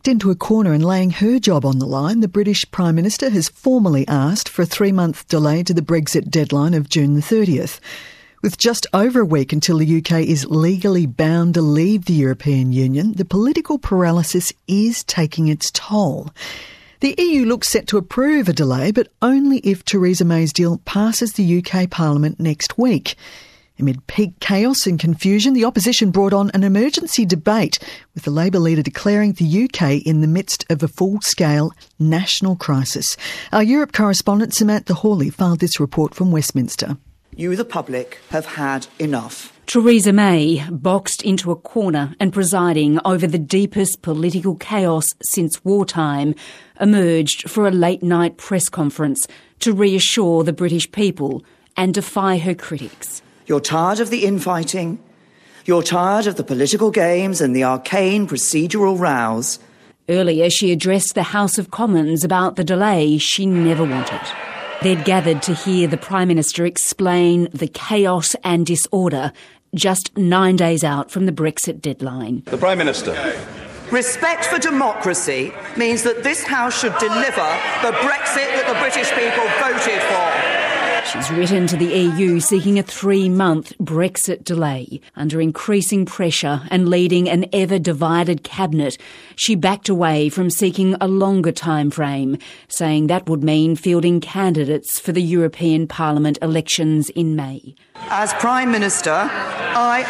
backed into a corner and laying her job on the line, the British Prime Minister has formally asked for a 3-month delay to the Brexit deadline of June the 30th. With just over a week until the UK is legally bound to leave the European Union, the political paralysis is taking its toll. The EU looks set to approve a delay, but only if Theresa May's deal passes the UK Parliament next week. Amid peak chaos and confusion, the opposition brought on an emergency debate, with the Labour leader declaring the UK in the midst of a full-scale national crisis. Our Europe correspondent Samantha Hawley filed this report from Westminster. You, the public, have had enough. Theresa May, boxed into a corner and presiding over the deepest political chaos since wartime, emerged for a late-night press conference to reassure the British people and defy her critics. You're tired of the infighting. You're tired of the political games and the arcane procedural rows. Earlier, she addressed the House of Commons about the delay she never wanted. They'd gathered to hear the Prime Minister explain the chaos and disorder just 9 days out from the Brexit deadline. The Prime Minister. Respect for democracy means that this House should deliver the Brexit that the British people voted for. She's written to the EU seeking a 3-month Brexit delay. Under increasing pressure and leading an ever-divided cabinet, she backed away from seeking a longer time frame, saying that would mean fielding candidates for the European Parliament elections in May. As Prime Minister, I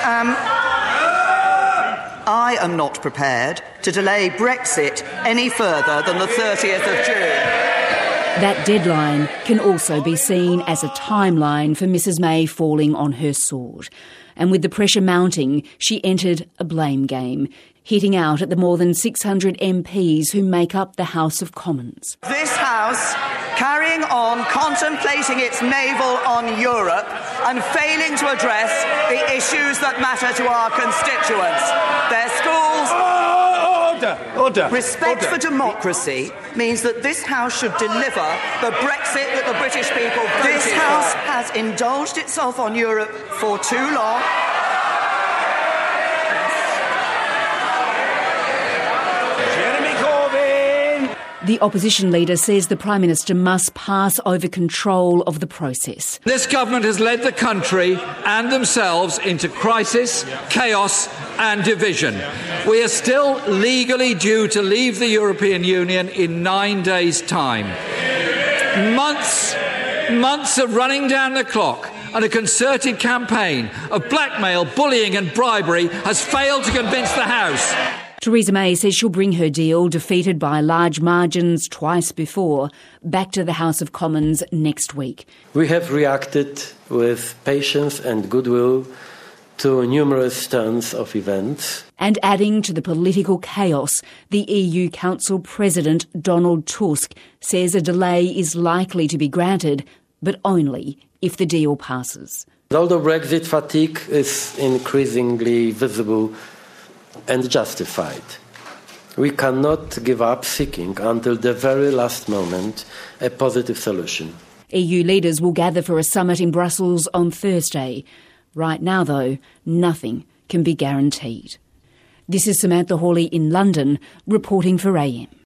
am not prepared to delay Brexit any further than the 30th of June. That deadline can also be seen as a timeline for Mrs May falling on her sword. And with the pressure mounting, she entered a blame game, hitting out at the more than 600 MPs who make up the House of Commons. This House, carrying on contemplating its navel on Europe and failing to address the issues that matter to our constituents, their schools... Order. Respect for democracy means that this House should deliver the Brexit that the British people voted for. This House has indulged itself on Europe for too long. Jeremy Corbyn. The opposition leader says the Prime Minister must pass over control of the process. This government has led the country and themselves into crisis, chaos and division. We are still legally due to leave the European Union in 9 days' time. Months of running down the clock and a concerted campaign of blackmail, bullying and bribery has failed to convince the House. Theresa May says she'll bring her deal, defeated by large margins twice before, back to the House of Commons next week. We have reacted with patience and goodwill to numerous turns of events. And adding to the political chaos, the EU Council President Donald Tusk says a delay is likely to be granted, but only if the deal passes. Although Brexit fatigue is increasingly visible and justified, we cannot give up seeking until the very last moment a positive solution. EU leaders will gather for a summit in Brussels on Thursday. Right now, though, nothing can be guaranteed. This is Samantha Hawley in London, reporting for AM.